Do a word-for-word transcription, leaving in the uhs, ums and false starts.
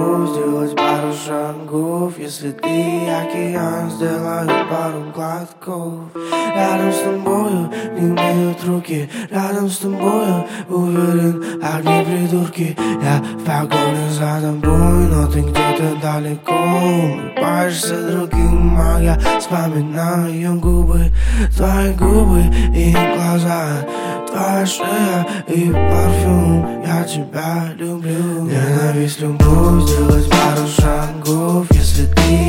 любовь, сделать пару шагов. Если ты океан, сделаю пару глотков. Рядом с тобою не имеют руки, рядом с тобою уверен, огни придурки. Я в погоне за тобой, но ты где-то далеко. Улыбаешься другим, а я вспоминаю губы, твои губы и глаза, твоя шея и парфюм. Я тебя люблю. Ненависть, любовь, сделать пару шагов. Если ты